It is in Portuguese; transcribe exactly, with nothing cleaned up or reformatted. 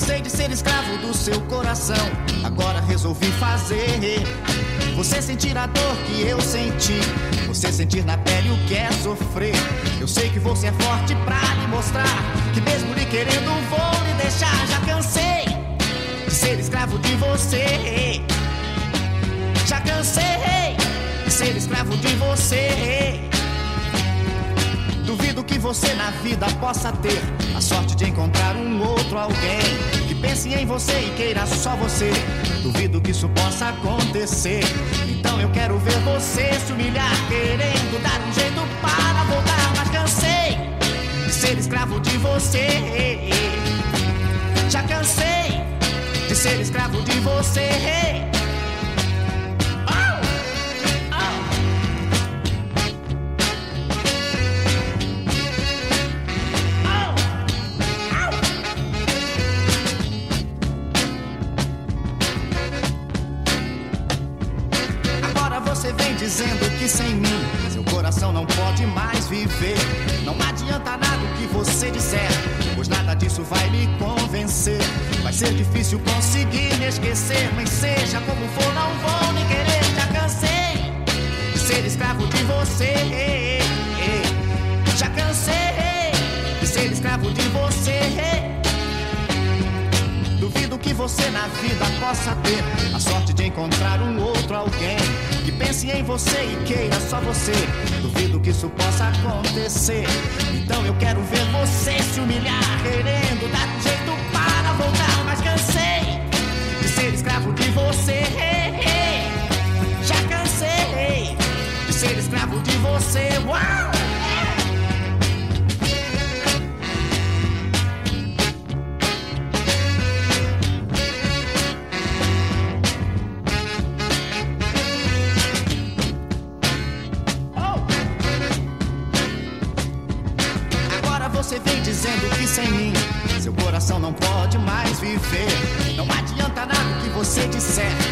Cansei de ser escravo do seu coração, agora resolvi fazer você sentir a dor que eu senti, você sentir na pele o que é sofrer. Eu sei que você é forte pra lhe mostrar que mesmo lhe querendo vou lhe deixar. Já cansei de ser escravo de você, já cansei de ser escravo de você. Duvido que você na vida possa ter a sorte de encontrar um outro alguém que pense em você e queira só você. Duvido que isso possa acontecer. Então eu quero ver você se humilhar, querendo dar um jeito para voltar. Mas cansei de ser escravo de você, já cansei de ser escravo de você. Você vem dizendo que sem mim seu coração não pode mais viver. Não adianta nada o que você disser, pois nada disso vai me convencer. Vai ser difícil conseguir me esquecer, mas seja como for, não vou me querer. Já cansei de ser escravo de você, já cansei de ser escravo de você. Duvido que você na vida possa ter a sorte de encontrar um outro alguém que pense em você e queira só você. Duvido que isso possa acontecer. Então eu quero ver você se humilhar, querendo dar um jeito para voltar. Mas cansei de ser escravo de você, já cansei de ser escravo de você. Uau! Você vem dizendo que sem mim seu coração não pode mais viver. Não adianta nada o que você disser,